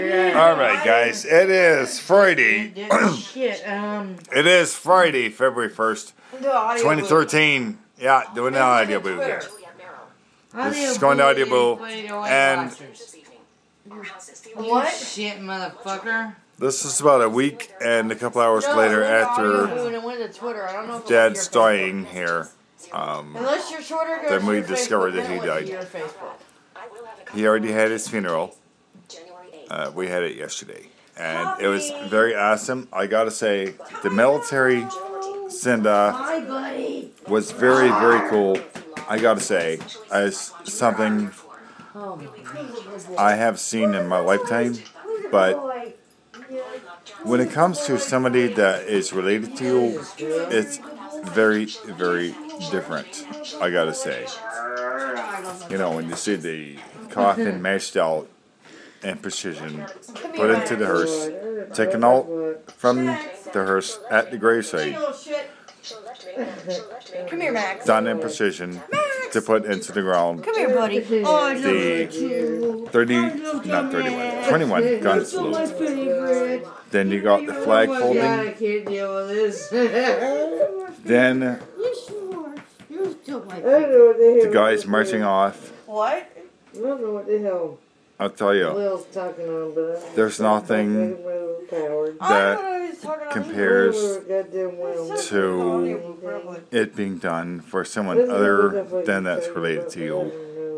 Alright guys, it is Friday. It is Friday, February 1st, 2013. Yeah, doing the audio boo. This is going to audio boo. And what? Shit, motherfucker. This is about a week and a couple hours later after Dad's dying here. Then we discovered that he died. He already had his funeral. We had it yesterday, and it was very awesome. I gotta say, the military send-off was very, very cool. I gotta say, as something I have seen in my lifetime, but when it comes to somebody that is related to you, it's very, very different, I gotta say. You know, when you see the coffin mashed out and precision, put into the hearse, taken out from the hearse at the gravesite, Come here, Max. done in precision to put into the ground. Come here, buddy. Oh, I the 21 gun salute. Then you got the flag folding. I can't deal with this. Then the guys marching off. What? I don't know what the hell I'll tell you, Will's talking on, but there's nothing that compares to it being done for someone other than that's related to you.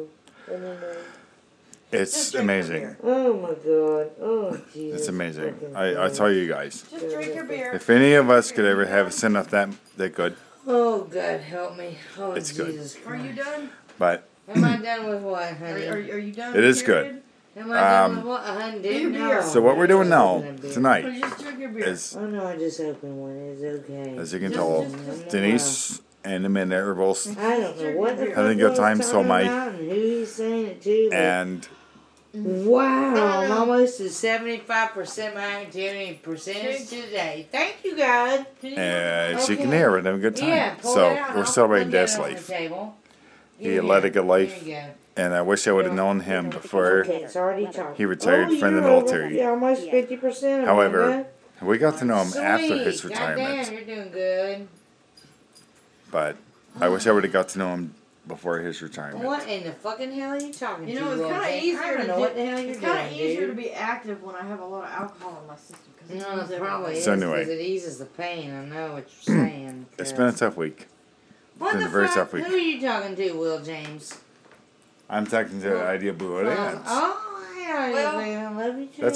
It's amazing. Oh my God. Oh Jesus. It's amazing. I tell you guys, Just drink your beer. if any of us could ever have a send-off that good, Oh God, help me. Oh it's good. Jesus Christ. Are you done? But Am I done with what, honey? Are you done? it is period? good. Am I done with what, honey? No. So what we're doing now, tonight, Just drink your beer. is, Oh no, I just opened one. It's okay. as you can tell, Denise and Amanda are both I don't know what the having a good time, so am I. and who he's saying it to. But And wow, I'm almost to 75% my activity percentage today. Thank you, God. as you can hear, we're having a good Yeah, time. pull So it out. we're I'll celebrating put that Dad's on the life. table. He led a good life, There you go. and I wish I would have known him before Okay, it's already charged. he retired from the you're military. Yeah, almost 50%. However, we got to know him after his Sweet. retirement. Goddamn, you're doing good. But I wish I would have got to know him before his retirement. What in the fucking hell are you talking You to? know, it's Will kind of Jake? I easier don't to know do. what the hell you're It's kind of doing, easier to dude. be active when I have a lot of alcohol in my system. Cause it No, moves it probably everything. is So anyway. because it eases the pain. I know what you're saying. It's been a tough week. What been the a very fuck? tough week. Who are you talking to, Will James? I'm talking to the idea of Blue Alliance. Oh, yeah, Well, I love you too. That's